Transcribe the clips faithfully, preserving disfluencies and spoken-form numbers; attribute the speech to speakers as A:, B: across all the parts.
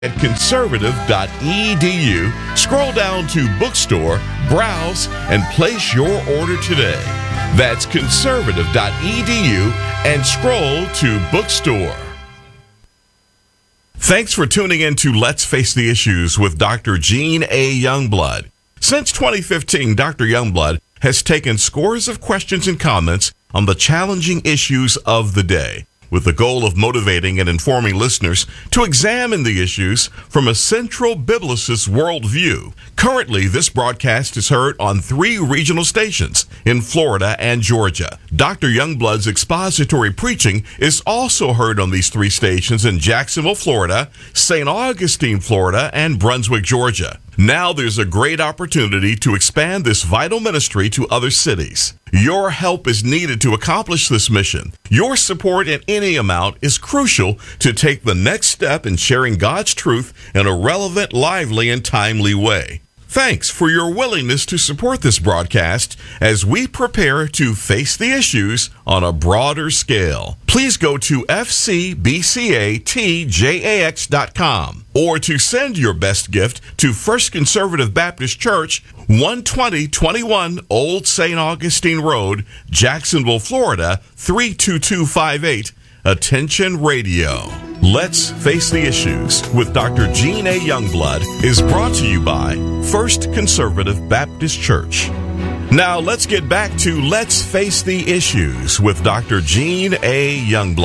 A: at conservative dot e d u. Scroll down to Bookstore, browse, and place your order today. That's conservative dot e d u and scroll to Bookstore. Thanks for tuning in to Let's Face the Issues with Doctor Gene A. Youngblood. Since twenty fifteen, Doctor Youngblood has taken scores of questions and comments on the challenging issues of the day, with the goal of motivating and informing listeners to examine the issues from a central biblicist worldview. Currently, this broadcast is heard on three regional stations in Florida and Georgia. Doctor Youngblood's expository preaching is also heard on these three stations in Jacksonville, Florida, Saint Augustine, Florida, and Brunswick, Georgia. Now there's a great opportunity to expand this vital ministry to other cities. Your help is needed to accomplish this mission. Your support in any amount is crucial to take the next step in sharing God's truth in a relevant, lively, and timely way. Thanks for your willingness to support this broadcast as we prepare to face the issues on a broader scale. Please go to f c b c a t j a x dot com or to send your best gift to First Conservative Baptist Church, one twenty twenty-one Old Saint Augustine Road, Jacksonville, Florida, three two two five eight. Attention Radio. Let's Face the Issues with Doctor Gene A. Youngblood is brought to you by First Conservative Baptist Church. Now let's get back to Let's Face the Issues with Doctor Gene A.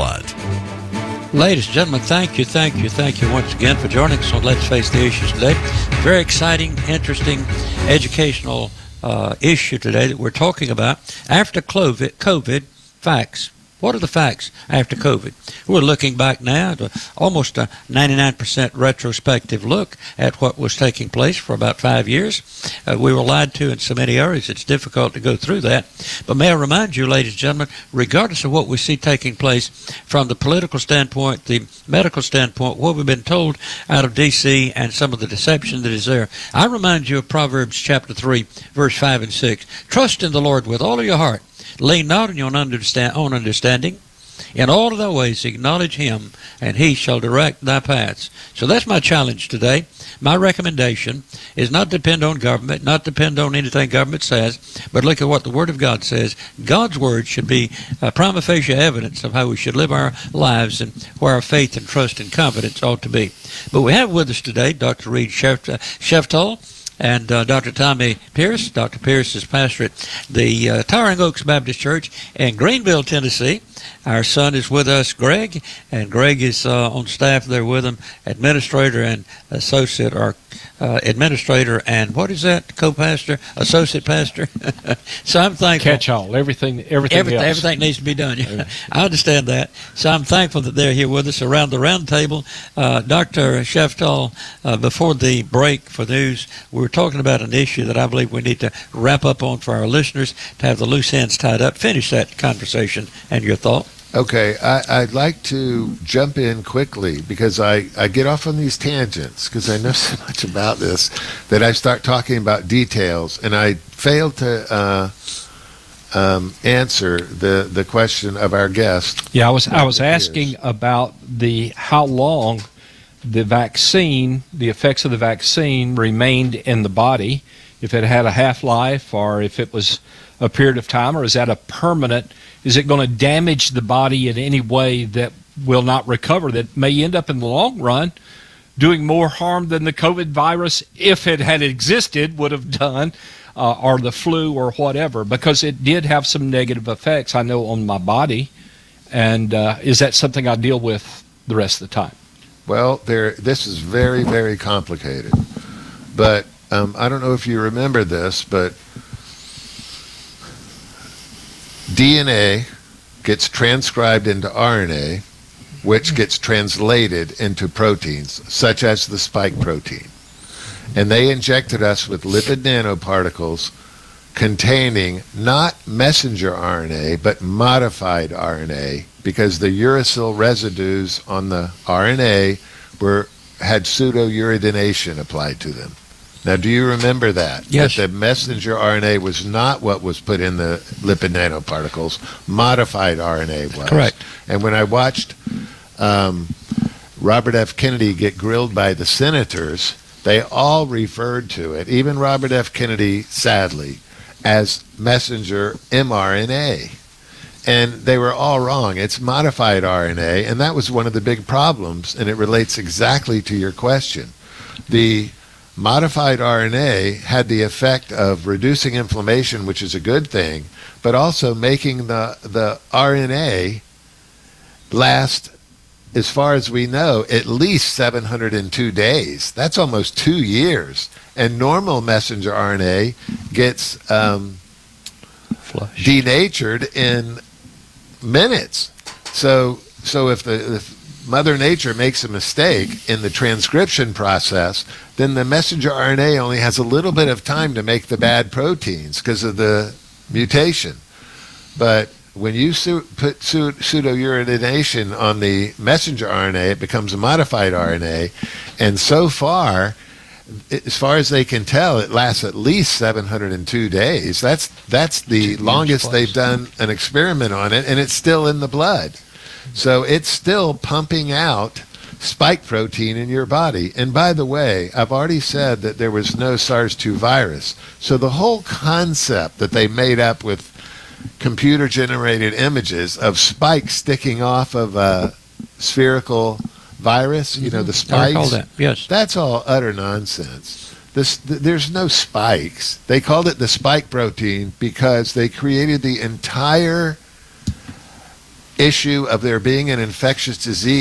A: Youngblood.
B: Ladies and gentlemen, thank you, thank you, thank you once again for joining us on Let's Face the Issues today. Very exciting, interesting, educational uh, issue today that we're talking about. After COVID, COVID facts. What are the facts after COVID? We're looking back now to almost a ninety-nine percent retrospective look at what was taking place for about five years. Uh, we were lied to in so many areas, it's difficult to go through that. But may I remind you, ladies and gentlemen, regardless of what we see taking place from the political standpoint, the medical standpoint, what we've been told out of D C and some of the deception that is there, I remind you of Proverbs chapter three, verse five and six. Trust in the Lord with all of your heart. Lean not on your own understanding. In all of thy ways acknowledge him, and he shall direct thy paths. So that's my challenge today. My recommendation is not depend on government, not depend on anything government says, but look at what the Word of God says. God's Word should be a prima facie evidence of how we should live our lives and where our faith and trust and confidence ought to be. But we have with us today Doctor Reed Sheftall and uh, Doctor Tommy Pierce. Doctor Pierce is pastor at the uh, Towering Oaks Baptist Church in Greenville, Tennessee. Our son is with us, Greg, and Greg is uh, on staff there with him, administrator and associate, or uh, administrator and what is that, co-pastor, associate pastor? So I'm thankful.
C: Catch all, everything, everything,
B: everything,
C: else.
B: everything needs to be done. I understand that. So I'm thankful that they're here with us around the round table. Uh, Doctor Sheftall, uh, before the break for news, we were talking about an issue that I believe we need to wrap up on for our listeners to have the loose ends tied up. Finish that conversation and your thought.
D: Okay, I, I'd like to jump in quickly because I, I get off on these tangents because I know so much about this that I start talking about details and I fail to uh, um, answer the, the question of our guest.
C: Yeah, I was I was asking about the how long the vaccine, the effects of the vaccine remained in the body, if it had a half-life or if it was a period of time, or is that a permanent? Is it going to damage the body in any way that will not recover, that may end up in the long run doing more harm than the COVID virus, if it had existed, would have done, uh, or the flu or whatever, because it did have some negative effects, I know, on my body. And uh, is that something I deal with the rest of the time?
D: Well, there. This is very, very complicated. But um, I don't know if you remember this, but D N A gets transcribed into R N A, which gets translated into proteins, such as the spike protein. And they injected us with lipid nanoparticles containing not messenger R N A, but modified R N A, because the uracil residues on the R N A were had pseudouridination applied to them. Now, do you remember that?
B: Yes.
D: That the messenger R N A was not what was put in the lipid nanoparticles. Modified R N A was.
B: Correct.
D: And when I watched um, Robert F. Kennedy get grilled by the senators, they all referred to it, even Robert F. Kennedy, sadly, as messenger mRNA. And they were all wrong. It's modified R N A, and that was one of the big problems, and it relates exactly to your question. The modified R N A had the effect of reducing inflammation, which is a good thing, but also making the, the R N A last, as far as we know, at least seven hundred two days. That's almost two years. And normal messenger R N A gets um, denatured in minutes. So so if the if Mother Nature makes a mistake in the transcription process, then the messenger R N A only has a little bit of time to make the bad proteins because of the mutation. But when you su- put su- pseudouridination on the messenger R N A, it becomes a modified R N A. And so far, as far as they can tell, it lasts at least seven hundred two days. That's that's the longest they've done an experiment on it, and it's still in the blood. So it's still pumping out spike protein in your body. And by the way, I've already said that there was no SARS two virus. So the whole concept that they made up with computer-generated images of spikes sticking off of a spherical virus, you know, the spikes.
B: I recall that, yes.
D: That's all utter nonsense. This, th- there's no spikes. They called it the spike protein because they created the entire issue of there being an infectious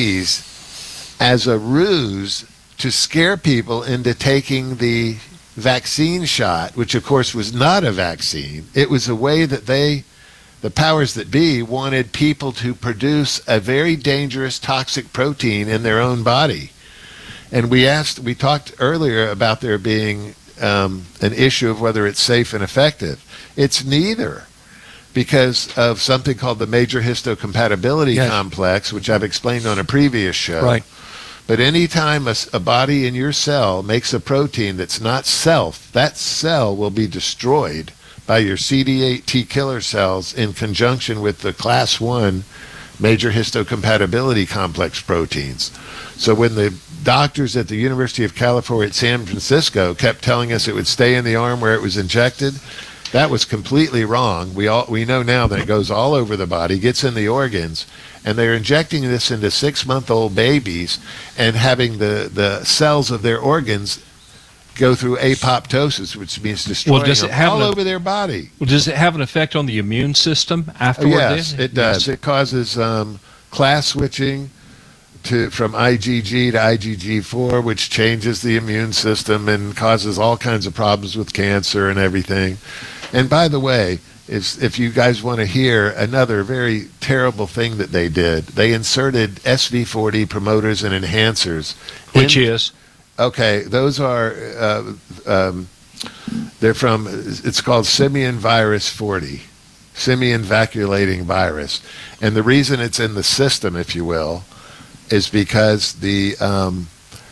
D: disease as a ruse to scare people into taking the vaccine shot, which of course was not a vaccine. It was a way that they, the powers that be, wanted people to produce a very dangerous toxic protein in their own body. And we asked, we talked earlier about there being um, an issue of whether it's safe and effective. It's neither, because of something called the major histocompatibility
B: yes.
D: complex, which I've explained on a previous show.
B: Right.
D: But anytime a, a body in your cell makes a protein that's not self, that cell will be destroyed by your C D eight T killer cells in conjunction with the class one major histocompatibility complex proteins. So when the doctors at the University of California at San Francisco kept telling us it would stay in the arm where it was injected, that was completely wrong. We all we know now that it goes all over the body, gets in the organs, and they're injecting this into six-month-old babies and having the, the cells of their organs go through apoptosis, which means destroying
C: well, does it
D: them
C: have
D: all
C: an,
D: over their body.
C: Well, does it have an effect on the immune system afterward?
D: Yes,
C: then?
D: it does. It causes um, class switching to from I G G to I G G four, which changes the immune system and causes all kinds of problems with cancer and everything. And by the way, if, if you guys want to hear another very terrible thing that they did, they inserted S V forty promoters and enhancers.
C: Which
D: in,
C: is?
D: Okay, those are, uh, um, they're from, it's called simian virus forty, simian vacuolating virus. And the reason it's in the system, if you will, is because the um,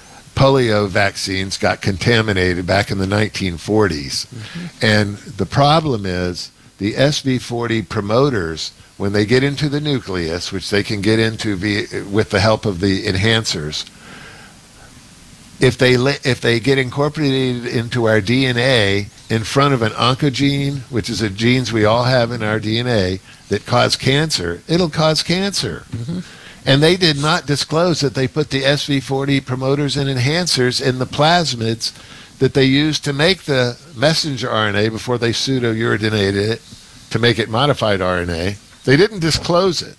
D: polio vaccines got contaminated back in the nineteen forties. Mm-hmm. And the problem is the S V forty promoters, when they get into the nucleus, which they can get into via, with the help of the enhancers, if they if they get incorporated into our D N A in front of an oncogene, which is a genes we all have in our D N A that cause cancer, it'll cause cancer. Mm-hmm. And they did not disclose that they put the S V forty promoters and enhancers in the plasmids that they used to make the messenger R N A before they pseudouridinated it to make it modified R N A. They didn't disclose it.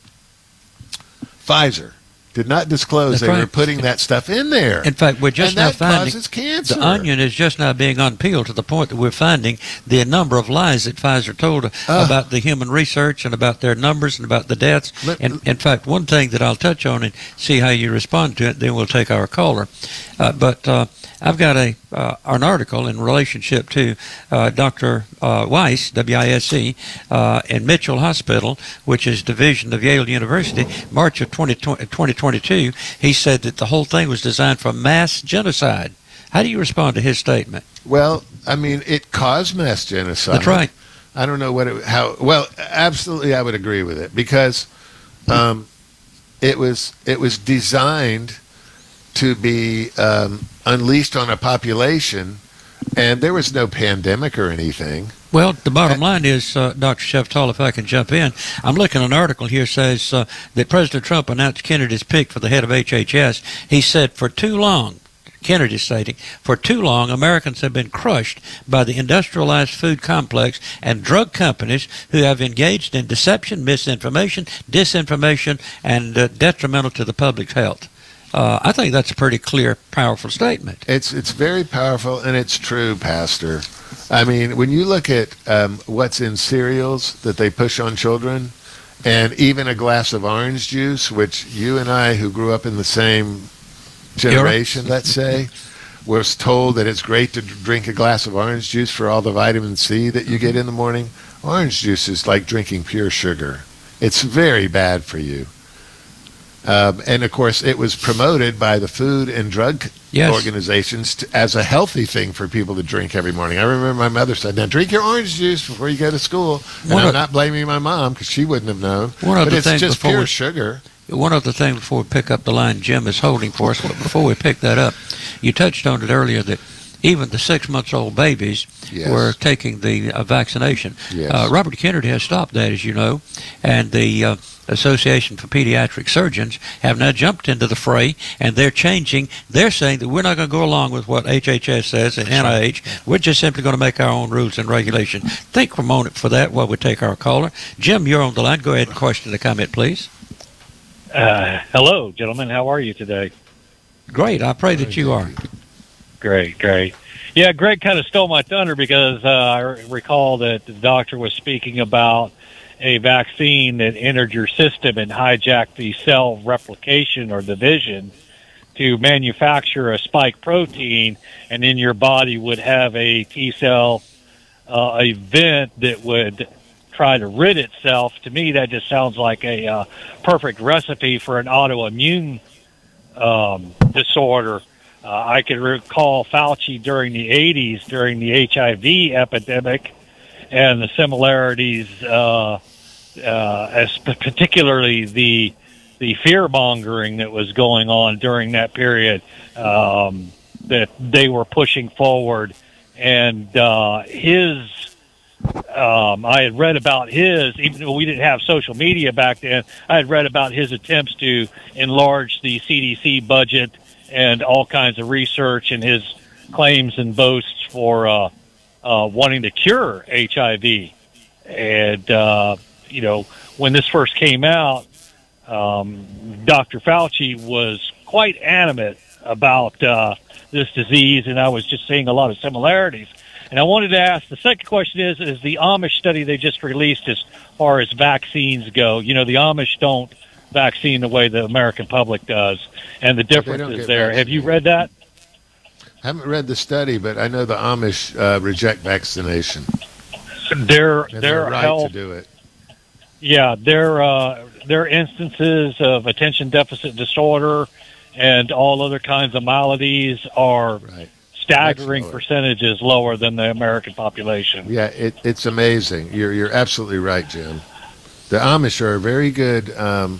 D: Pfizer did not disclose
B: That's
D: they
B: right.
D: were putting that stuff in there.
B: In fact, we're just
D: and
B: now
D: that
B: finding
D: causes cancer.
B: the onion is just now being unpeeled to the point that we're finding the number of lies that Pfizer told
D: Uh.
B: about the human research and about their numbers and about the deaths.
D: Let-
B: and in fact, one thing that I'll touch on and see how you respond to it, then we'll take our caller. Uh, but uh, I've got a uh, an article in relationship to uh, Doctor Uh, Weiss, W I S E, uh, in Mitchell Hospital, which is division of Yale University, March of twenty twenty-two. He said that the whole thing was designed for mass genocide. How do you respond to his statement?
D: Well, I mean, it caused mass genocide.
B: That's right.
D: I don't know what it, how. Well, absolutely, I would agree with it because um, it was it was designed to be um, unleashed on a population, and there was no pandemic or anything.
B: Well, the bottom line is, uh, Doctor Sheftal, if I can jump in, I'm looking at an article here says uh, that President Trump announced Kennedy's pick for the head of H H S. He said, for too long, Kennedy stating, for too long, Americans have been crushed by the industrialized food complex and drug companies who have engaged in deception, misinformation, disinformation, and uh, detrimental to the public's health. Uh, I think that's a pretty clear, powerful statement.
D: It's it's very powerful, and it's true, Pastor. I mean, when you look at um, what's in cereals that they push on children, and even a glass of orange juice, which you and I, who grew up in the same generation, let's say, was told that it's great to drink a glass of orange juice for all the vitamin C that you get in the morning. Orange juice is like drinking pure sugar. It's very bad for you. Um, and, of course, it was promoted by the food and drug yes. organizations to, as a healthy thing for people to drink every morning. I remember my mother said, now drink your orange juice before you go to school. And one I'm of, not blaming my mom because she wouldn't have known. One but it's just pure we, sugar.
B: One other thing before we pick up the line Jim is holding for us, but before we pick that up, you touched on it earlier that even the six-month-old babies yes. were taking the uh, vaccination.
D: Yes.
B: Uh, Robert Kennedy has stopped that, as you know, and the uh, Association for Pediatric Surgeons have now jumped into the fray, and they're changing. They're saying that we're not going to go along with what H H S says and N I H. We're just simply going to make our own rules and regulations. Think for a moment for that while we take our caller. Jim, you're on the line. Go ahead and question the comment, please.
E: Uh, hello, gentlemen. How are you today?
B: Great. I pray that you are.
E: Great, great. Yeah, Greg kind of stole my thunder because uh, I recall that the doctor was speaking about a vaccine that entered your system and hijacked the cell replication or division to manufacture a spike protein, and then your body would have a T-cell uh, event that would try to rid itself. To me, that just sounds like a uh, perfect recipe for an autoimmune um, disorder. Uh, I can recall Fauci during the eighties, during the H I V epidemic, and the similarities, uh, uh, as particularly the the fear mongering that was going on during that period, um, that they were pushing forward. And uh, his, um, I had read about his, even though we didn't have social media back then, I had read about his attempts to enlarge the C D C budget and all kinds of research, and his claims and boasts for uh, uh, wanting to cure H I V. And, uh, you know, when this first came out, um, Doctor Fauci was quite animate about uh, this disease, and I was just seeing a lot of similarities. And I wanted to ask, the second question is, is the Amish study they just released as far as vaccines go. You know, the Amish don't vaccine the way the American public does, and the difference is there. Have you read that?
D: I haven't read the study, but I know the Amish uh, reject vaccination.
E: They're,
D: and
E: they're
D: right
E: health,
D: to do it.
E: Yeah, their uh, their instances of attention deficit disorder and all other kinds of maladies are
D: right.
E: staggering percentages lower than the American population.
D: Yeah, it, it's amazing. You're you're absolutely right, Jim. The Amish are a very good um,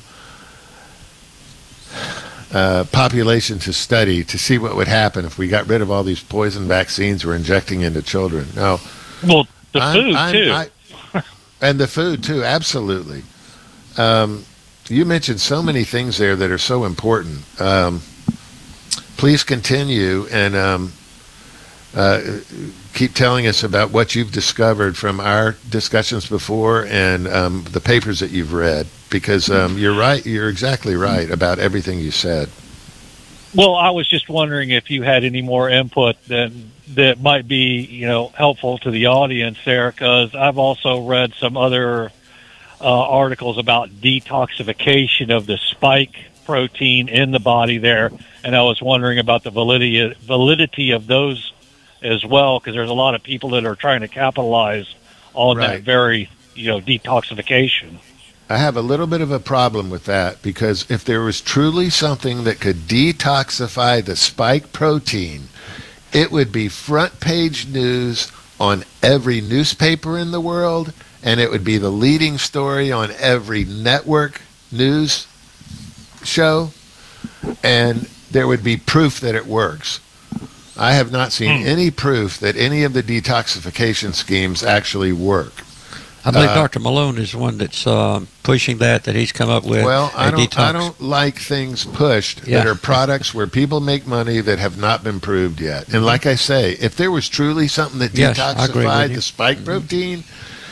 D: uh, population to study to see what would happen if we got rid of all these poison vaccines we're injecting into children. No,
E: well, the
D: I'm,
E: food
D: I'm,
E: too,
D: I, and the food too. Absolutely. Um, you mentioned so many things there that are so important. Um, please continue and um, uh, keep telling us about what you've discovered from our discussions before and um, the papers that you've read, because um, you're right. You're exactly right about everything you said.
E: Well, I was just wondering if you had any more input that that might be, you know, helpful to the audience there, because I've also read some other uh, articles about detoxification of the spike protein in the body there, and I was wondering about the validity validity of those as well, because there's a lot of people that are trying to capitalize on
D: right.
E: that very, you know, detoxification.
D: I have a little bit of a problem with that, because if there was truly something that could detoxify the spike protein, it would be front page news on every newspaper in the world, and it would be the leading story on every network news show. And there would be proof that it works. I have not seen
E: Hmm.
D: any proof that any of the detoxification schemes actually work.
B: I believe
D: Uh,
B: Doctor Malone is the one that's uh, pushing that, that he's come up with.
D: Well,
B: a
D: I don't,
B: detox.
D: I don't like things pushed
B: Yeah.
D: that are products where people make money that have not been proved yet. And like I say, if there was truly something that
B: Yes, I agree with
D: detoxified
B: you.
D: the spike protein,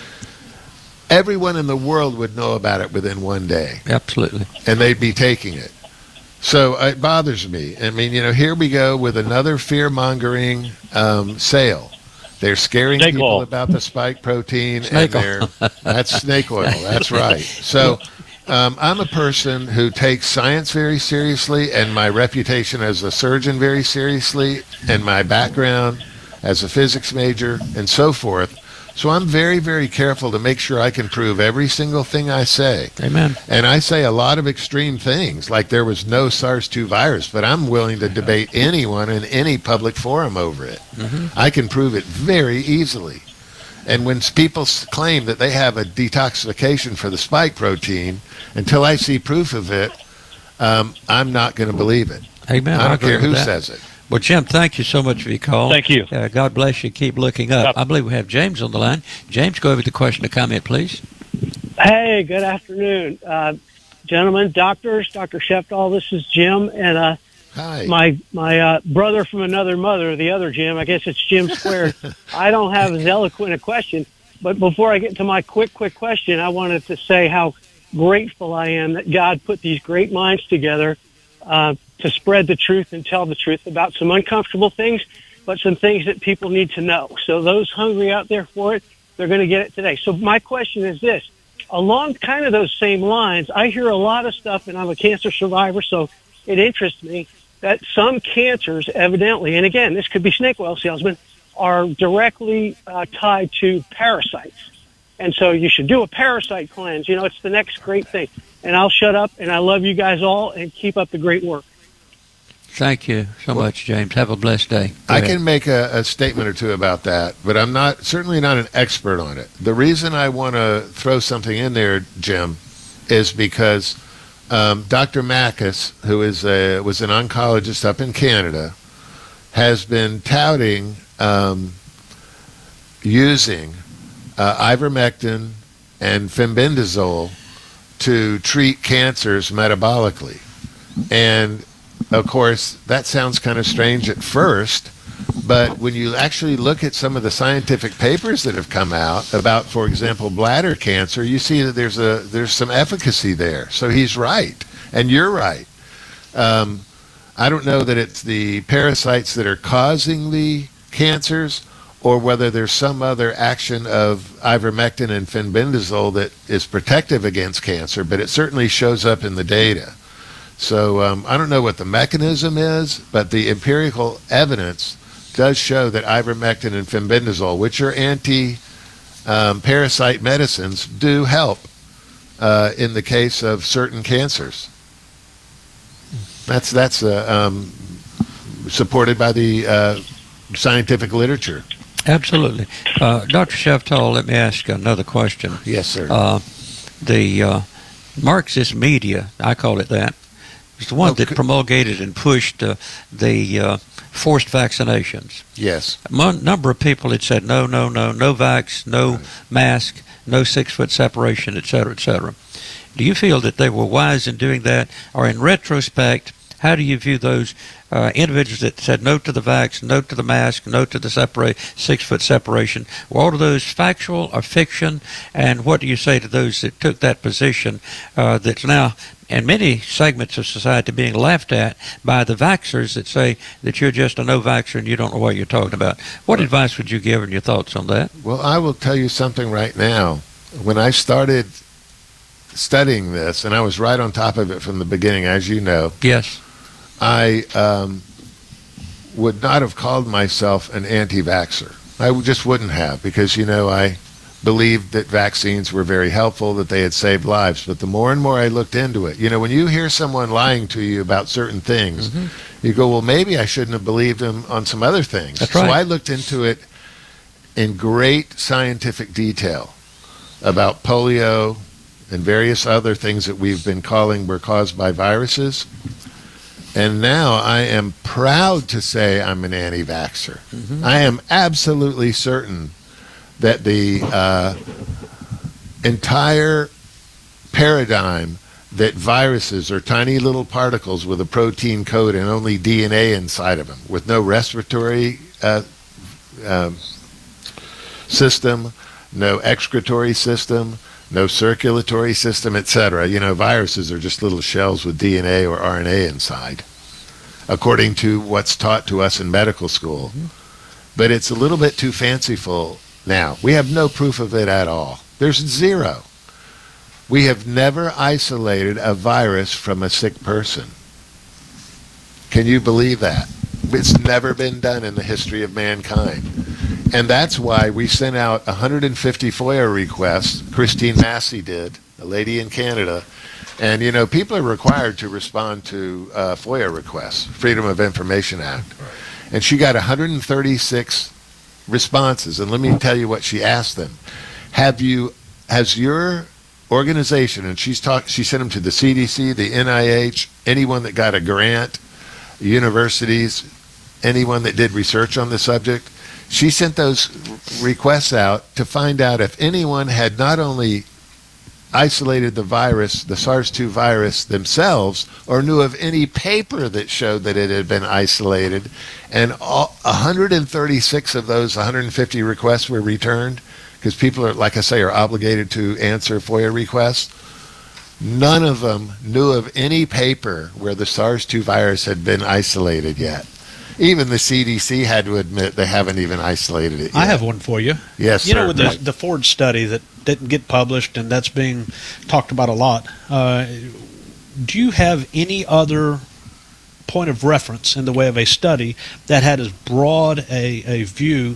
D: everyone in the world would know about it within one day,
B: Absolutely.
D: and they'd be taking it. So it bothers me. I mean, you know, here we go with another fear-mongering um, sale. They're scaring
E: Snake
D: people
E: oil.
D: about the spike protein,
B: Snake
D: and they're that's snake oil. That's right. So um, I'm a person who takes science very seriously, and my reputation as a surgeon very seriously, and my background as a physics major, and so forth. So I'm very, very careful to make sure I can prove every single thing I say.
B: Amen.
D: And I say a lot of extreme things, like there was no SARS two virus, but I'm willing to debate anyone in any public forum over it. I can prove it very easily. And when s- people s- claim that they have a detoxification for the spike protein, until I see proof of it, um, I'm not going to believe it.
B: Amen.
D: I don't
B: agree
D: care
B: with
D: who
B: that.
D: says it.
B: Well, Jim, thank you so much for your call.
E: Thank you.
B: Uh, God bless you. Keep looking up.
E: Yep.
B: I believe we have James on the line. James, go over the question or comment, please.
F: Hey, good afternoon, uh, gentlemen, doctors, Doctor Sheftal. This is Jim, and uh,
D: Hi.
F: my my uh, brother from another mother, the other Jim. I guess it's Jim squared. I don't have as eloquent a question, but before I get to my quick, quick question, I wanted to say how grateful I am that God put these great minds together uh, to spread the truth and tell the truth about some uncomfortable things, but some things that people need to know. So those hungry out there for it, they're going to get it today. So my question is this. Along kind of those same lines, I hear a lot of stuff, and I'm a cancer survivor, so it interests me that some cancers evidently, and again, this could be snake oil salesmen, are directly uh, tied to parasites. And so you should do a parasite cleanse. You know, it's the next great thing. And I'll shut up, and I love you guys all, and keep up the great work.
B: Thank you so much, James. Have a blessed day. Go
D: I
B: ahead.
D: can make a, a statement or two about that, but I'm not certainly not an expert on it. The reason I want to throw something in there, Jim, is because um, Doctor Mackus, who is a, was an oncologist up in Canada, has been touting um, using uh, ivermectin and fenbendazole to treat cancers metabolically. And of course, that sounds kind of strange at first, but when you actually look at some of the scientific papers that have come out about, for example, bladder cancer, you see that there's a there's some efficacy there. So he's right, and you're right. Um, I don't know that it's the parasites that are causing the cancers, or whether there's some other action of ivermectin and fenbendazole that is protective against cancer, but it certainly shows up in the data. So um, I don't know what the mechanism is, but the empirical evidence does show that ivermectin and fenbendazole, which are anti-parasite um, medicines, do help uh, in the case of certain cancers. That's that's uh, um, supported by the uh, scientific literature.
B: Absolutely. Uh, Doctor Sheftal, let me ask another question.
D: Yes, sir.
B: Uh, the uh, Marxist media, I call it that, was the one
D: Oh,
B: that
D: could-
B: promulgated and pushed uh, the uh, forced vaccinations.
D: Yes.
B: A mon- number of people had said no, no, no, no vax, no mask, no six-foot separation, et cetera, et cetera. Do you feel that they were wise in doing that, or in retrospect, how do you view those uh, individuals that said no to the vax, no to the mask, no to the separate six-foot separation? Were all of those factual or fiction? And what do you say to those that took that position uh, that's now in many segments of society being laughed at by the vaxxers that say that you're just a no-vaxxer and you don't know what you're talking about? What advice would you give and your thoughts on that?
D: Well, I will tell you something right now. When I started studying this, and I was right on top of it from the beginning, as you know,
B: Yes.
D: I um, would not have called myself an anti-vaxxer. I w- just wouldn't have, because, you know, I believed that vaccines were very helpful, that they had saved lives. But the more and more I looked into it, you know, when you hear someone lying to you about certain things,
B: Mm-hmm.
D: you go, well, maybe I shouldn't have believed him on some other things.
B: That's
D: So
B: right.
D: I looked into it in great scientific detail about polio and various other things that we've been calling were caused by viruses. And now I am proud to say I'm an anti-vaxxer. Mm-hmm. I am absolutely certain that the uh, entire paradigm that viruses are tiny little particles with a protein code and only D N A inside of them, with no respiratory uh, uh, system, no excretory system, no circulatory system, et cetera. You know, viruses are just little shells with D N A or R N A inside, according to what's taught to us in medical school. Mm-hmm. But it's a little bit too fanciful now. We have no proof of it at all. There's zero. We have never isolated a virus from a sick person. Can you believe that? It's never been done in the history of mankind. And that's why we sent out one hundred fifty FOIA requests. Christine Massey did, a lady in Canada. And, you know, people are required to respond to uh, FOIA requests, Freedom of Information Act. And she got one hundred thirty-six responses. And let me tell you what she asked them. Have you, has your organization, and she's talked, she sent them to the C D C, the N I H, anyone that got a grant, universities, anyone that did research on the subject. She sent those requests out to find out if anyone had not only isolated the virus, the SARS two virus themselves, or knew of any paper that showed that it had been isolated. And all, one hundred thirty-six of those one hundred fifty requests were returned, because people are, like I say, are obligated to answer FOIA requests. None of them knew of any paper where the SARS two virus had been isolated yet. Even the C D C had to admit they haven't even isolated it yet.
G: I have one for you.
D: Yes,
G: You
D: sir.
G: know, with the, the Ford study that didn't get published, and that's being talked about a lot, uh, do you have any other point of reference in the way of a study that had as broad a, a view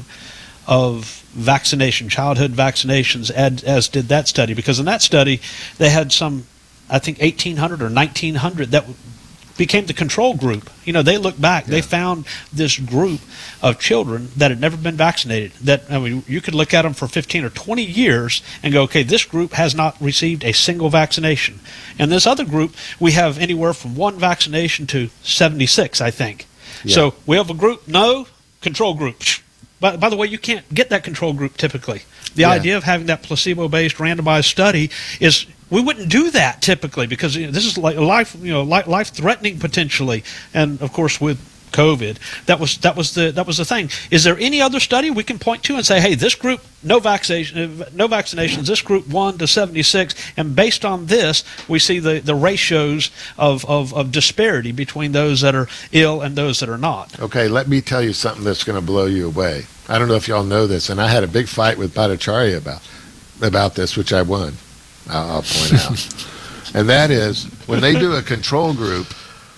G: of vaccination, childhood vaccinations, as, as did that study? Because in that study, they had some, I think, eighteen hundred or nineteen hundred that became the control group. You know, they looked back. Yeah. They found this group of children that had never been vaccinated. That, I mean, you could look at them for fifteen or twenty years and go, okay, this group has not received a single vaccination. And this other group, we have anywhere from one vaccination to seventy-six, I think. Yeah. So we have a group, no, control group. By, by the way, you can't get that control group typically. The yeah. idea of having that placebo-based randomized study is, we wouldn't do that typically, because you know, this is like life, you know, life threatening potentially, and of course with COVID, that was that was the that was the thing. Is there any other study we can point to and say, hey, this group no vaccination, no vaccinations, this group one to seventy-six, and based on this, we see the, the ratios of, of, of disparity between those that are ill and those that are not.
D: Okay, let me tell you something that's going to blow you away. I don't know if y'all know this, and I had a big fight with Bhattacharya about about this, which I won. I'll point out. And that is, when they do a control group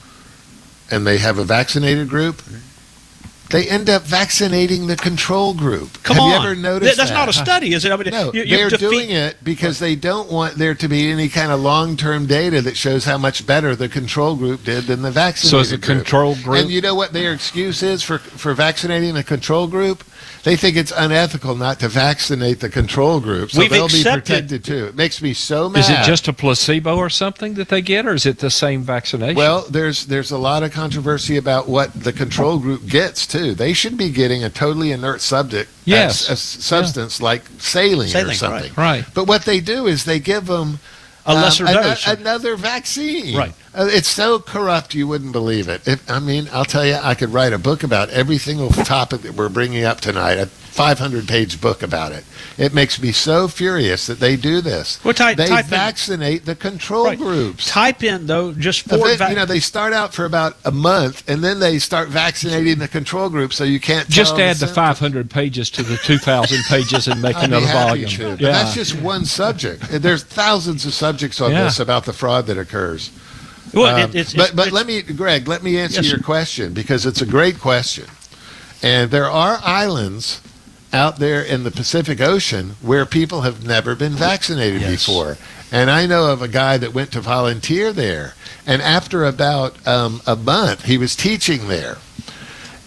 D: and they have a vaccinated group, they end up vaccinating the control group.
G: Come
D: have
G: on.
D: you ever noticed
G: That's
D: that?
G: not a study, is it? I mean,
D: no,
G: you, you
D: they're
G: defeat-
D: doing it because they don't want there to be any kind of long-term data that shows how much better the control group did than the vaccinated
C: So is the
D: group.
C: control group...
D: And you know what their excuse is for, for vaccinating the control group? They think it's unethical not to vaccinate the control group, so
G: We've
D: they'll
G: accepted-
D: be protected too. It makes me so mad.
C: Is it just a placebo or something that they get, or is it the same vaccination?
D: Well, there's there's a lot of controversy about what the control group gets too. They should be getting a totally inert subject,
C: Yes.
D: a, a substance yeah. like saline,
G: Saline,
D: or something.
G: right.
C: Right.
D: But what they do is they give them
G: A lesser
D: um,
G: dose.
D: An, another vaccine.
G: Right.
D: Uh, it's so corrupt you wouldn't believe it. If, I mean, I'll tell you, I could write a book about every single topic that we're bringing up tonight. A five hundred page book about it. It makes me so furious that they do this.
G: Well, ty-
D: they
G: type in-
D: vaccinate the control
G: Right.
D: groups.
G: Type in, though, just
D: But
G: for
D: then,
G: vac-
D: you know, they start out for about a month, and then they start vaccinating the control group, so you can't
C: Just
D: tell
C: add the
D: symptoms.
C: five hundred pages to the two thousand pages and make
D: I'd be
C: another
D: happy
C: volume.
D: to, but
C: Yeah.
D: that's just one subject. There's thousands of subjects on
C: Yeah.
D: this about the fraud that occurs.
G: well,
D: Um,
G: it, it's,
D: but
G: it's,
D: but
G: it's,
D: let me, Greg, let me answer
G: Yes,
D: your
G: sir.
D: question, because it's a great question. And there are islands out there in the Pacific Ocean where people have never been vaccinated
G: Yes.
D: before. And I know of a guy that went to volunteer there. And after about um, a month, he was teaching there.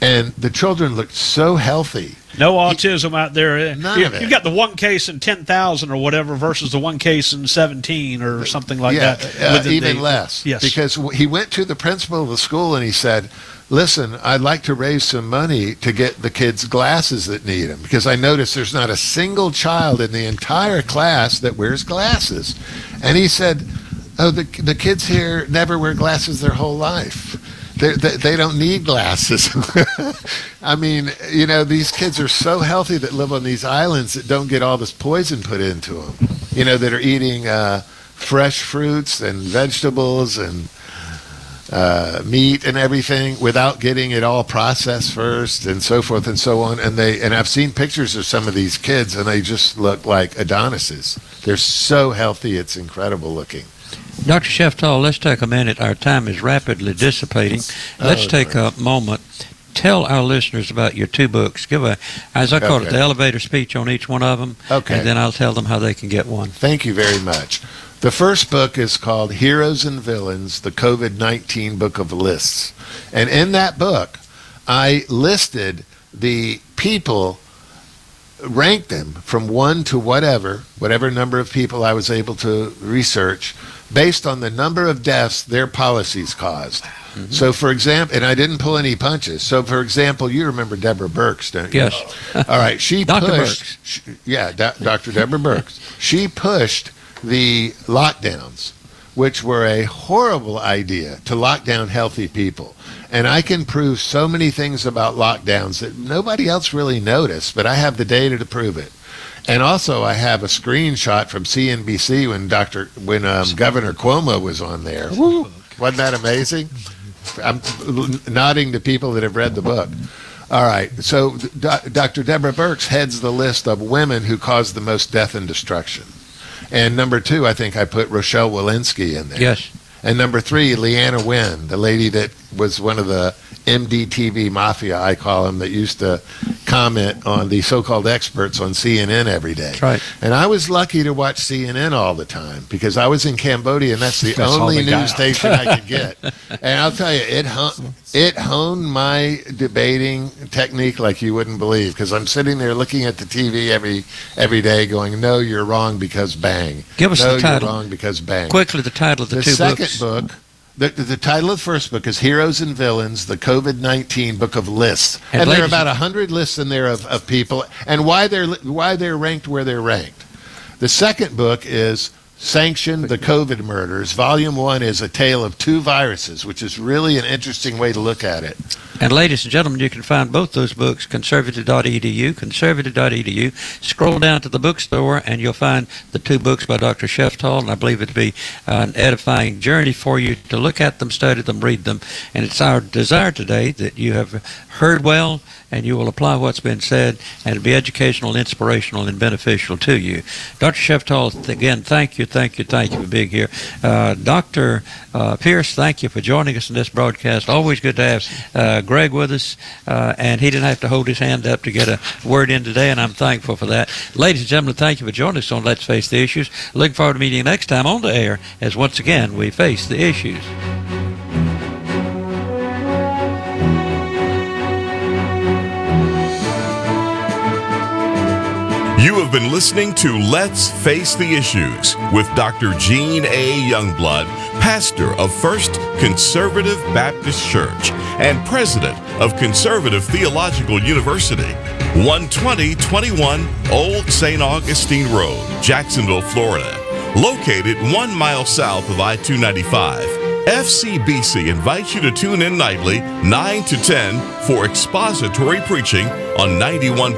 D: And the children looked so healthy.
G: No autism out there.
D: None
G: you,
D: of it.
G: You got the one case in ten thousand or whatever versus the one case in seventeen or something like
D: yeah,
G: that.
D: uh,
G: Within
D: even
G: the-
D: less.
G: Yes.
D: Because w- he went to the principal of the school and he said, listen, I'd like to raise some money to get the kids glasses that need them. Because I noticed there's not a single child in the entire class that wears glasses. And he said, oh, the, the kids here never wear glasses their whole life. They, they, they don't need glasses. I mean, you know, these kids are so healthy that live on these islands that don't get all this poison put into them. You know, that are eating uh, fresh fruits and vegetables and uh, meat and everything without getting it all processed first and so forth and so on. And they and I've seen pictures of some of these kids and they just look like Adonises. They're so healthy, it's incredible looking.
B: Doctor Sheftall, let's take a minute. Our time is rapidly dissipating. Let's
D: Oh,
B: take a moment. Tell our listeners about your two books. Give a, as I call it,
D: Okay.
B: the elevator speech on each one of them.
D: Okay.
B: And then I'll tell them how they can get one.
D: Thank you very much. The first book is called Heroes and Villains, the COVID nineteen Book of Lists. And in that book, I listed the people, ranked them from one to whatever, whatever number of people I was able to research, based on the number of deaths their policies caused. Mm-hmm. So, for example, and I didn't pull any punches. So, for example, you remember Deborah Birx, don't you?
B: Yes.
D: All right. She
B: Doctor
D: pushed.
B: Birx.
D: She, yeah, Do- Doctor Deborah Birx. She pushed the lockdowns, which were a horrible idea to lock down healthy people. And I can prove so many things about lockdowns that nobody else really noticed, but I have the data to prove it. And also, I have a screenshot from C N B C when Doctor when um, Governor Cuomo was on there. Wasn't that amazing? I'm nodding to people that have read the book. All right. So, Do- Doctor Deborah Birx heads the list of women who caused the most death and destruction. And number two, I think I put Rochelle Walensky in there.
B: Yes.
D: And number three, Leanna Wen, the lady that was one of the M D T V mafia, I call them, that used to comment on the so-called experts on C N N every day.
B: That's right.
D: And I was lucky to watch C N N all the time because I was in Cambodia, and that's the
C: That's all
D: only
C: they got.
D: news station I could get. And I'll tell you, it hon- it honed my debating technique like you wouldn't believe, because I'm sitting there looking at the T V every every day going, no, you're wrong because bang.
B: Give us
D: no,
B: the title.
D: you're wrong because bang.
B: Quickly, the title of the,
D: The
B: two
D: second
B: books.
D: book, the, the title of the first book is Heroes and Villains, the COVID nineteen Book of Lists.
B: And
D: And, there are
B: ladies-
D: about one hundred lists in there of, of people and why they're why they're ranked where they're ranked. The second book is Sanction the COVID Murders. Volume one is a tale of two viruses, which is really an interesting way to look at it.
B: And ladies and gentlemen, you can find both those books, conservative dot e d u, conservative dot e d u. Scroll down to the bookstore, and you'll find the two books by Doctor Sheftall, and I believe it'll be an edifying journey for you to look at them, study them, read them. And it's our desire today that you have heard well, and you will apply what's been said, and it'll be educational, inspirational, and beneficial to you. Doctor Sheftall, again, thank you, thank you, thank you for being here. Uh, Doctor Uh, Pierce, thank you for joining us in this broadcast. Always good to have uh, Greg with us, uh, and he didn't have to hold his hand up to get a word in today, and I'm thankful for that. Ladies and gentlemen, thank you for joining us on Let's Face the Issues. Looking forward to meeting you next time on the air as once again we face the issues.
A: You have been listening to Let's Face the Issues with Doctor Gene A. Youngblood, pastor of First Conservative Baptist Church and president of Conservative Theological University, one twenty twenty-one Old Saint Augustine Road, Jacksonville, Florida. Located one mile south of I two ninety-five, F C B C invites you to tune in nightly, nine to ten, for expository preaching on ninety-one